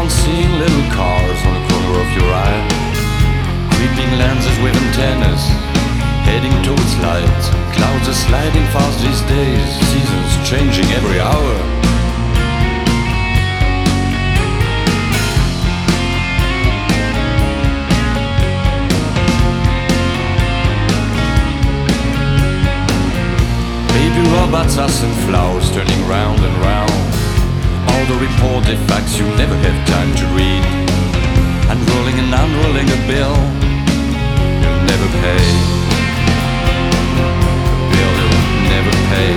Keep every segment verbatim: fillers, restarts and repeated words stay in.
on seeing little cars on the corner of your eye, creeping lenses with antennas, heading towards light. Clouds are sliding fast these days, seasons changing every hour. Baby robots us in flowers turning round and round. All the reported facts you never have time to read. Unrolling and unrolling a bill you'll never pay. A bill you'll never pay.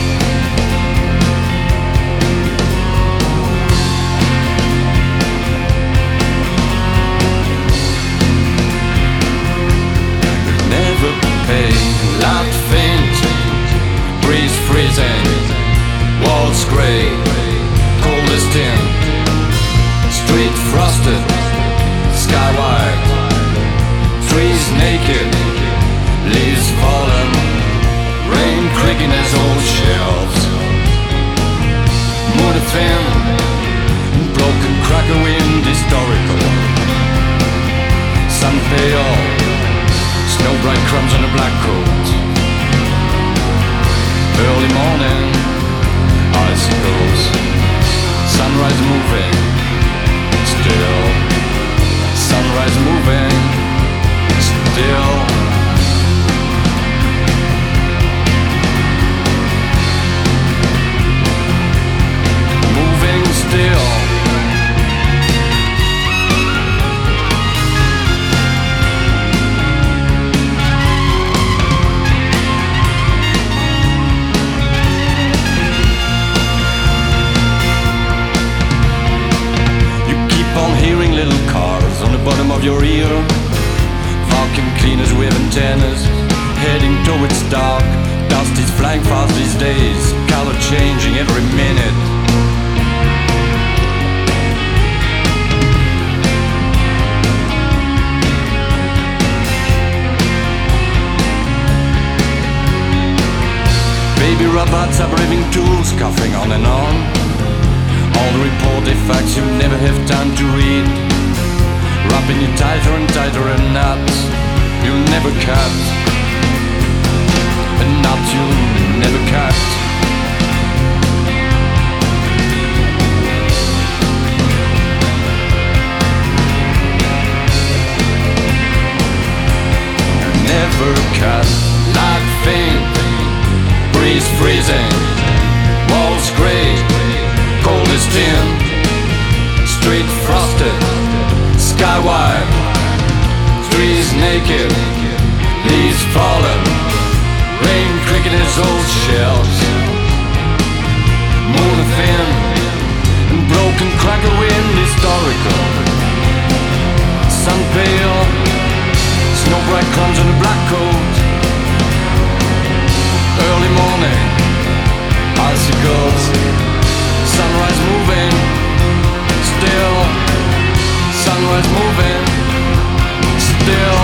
You'll never pay. Loud faint, breeze freezing, walls grey, cold as tin, street frosted, sky white, trees naked, leaves fallen, rain creaking as old shelves, moon thin, broken cracker wind historical, sun pale, snow bright crumbs on a black coat, early morning, icicles, sunrise moving, still, sunrise moving, still. Moving still. Hearing little cars on the bottom of your ear, vacuum cleaners with antennas, heading towards dark. Dust is flying fast these days, color changing every minute. Baby robots are braving tools, coughing on and on. All the reported facts you never have time to read, wrapping you tighter and tighter a knot you'll never cut, a knot you'll never cut. Never cut, light faint, breeze freezing, walls grey, cold as tin, street frosted, sky white, trees naked, leaves fallen, rain creaking as old shelves, moon thin, and broken cracker wind historical, sun pale, snow bright crumbs on a black coat, early morning, icicles, sunrise moving, still, sunrise moving, still.